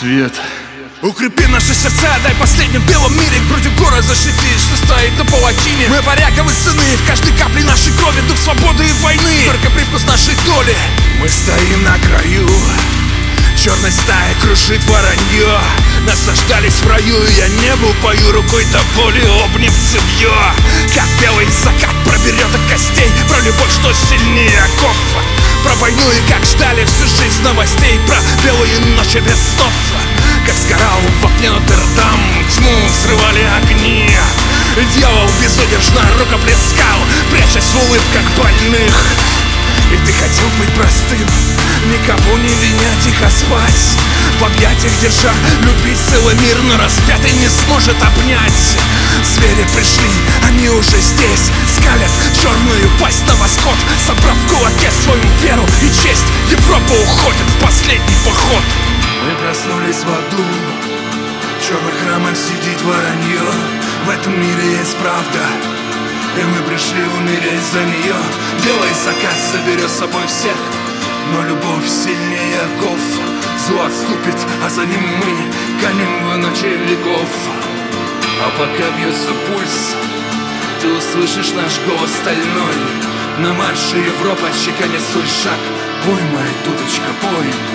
свет. Укрепи наши сердца, дай последним в белом мире к груди город защитить, что стоит на палатине. Мы варяговы сыны, в каждой капле нашей крови дух свободы и войны, только привкус нашей доли. Мы стоим на краю, черной стаи крушит воронье. Наслаждались в раю, и я небу пою рукой до боли, обняв цевьё. Как белый закат проберет до костей, про любовь, что сильнее оков, про войну и как ждали всю жизнь новостей, про белые ночи без снов. Как сгорал в окне Нотр-Дам, тьму взрывали огни. Дьявол безудержно рукоплескал, прячась в улыбках больных. И ты хотел быть простым, никого не виня, тихо спать, в объятиях держа, любить целый мир, но распятый не сможет обнять. Звери пришли, они уже здесь, скалят черную пасть на восход, собрав в кулаке свою веру и честь. Европа уходит в последний поход. Мы проснулись в аду, в черных храмах сидит воронье. В этом мире есть правда, и мы пришли умереть за нее. Белый закат соберет с собой всех, но любовь сильнее оков. Зло отступит, а за ним мы канем в ночи веков. А пока бьется пульс, ты услышишь наш голос стальной. На марше Европа чеканит свой шаг. Пой, моя дудочка, пой.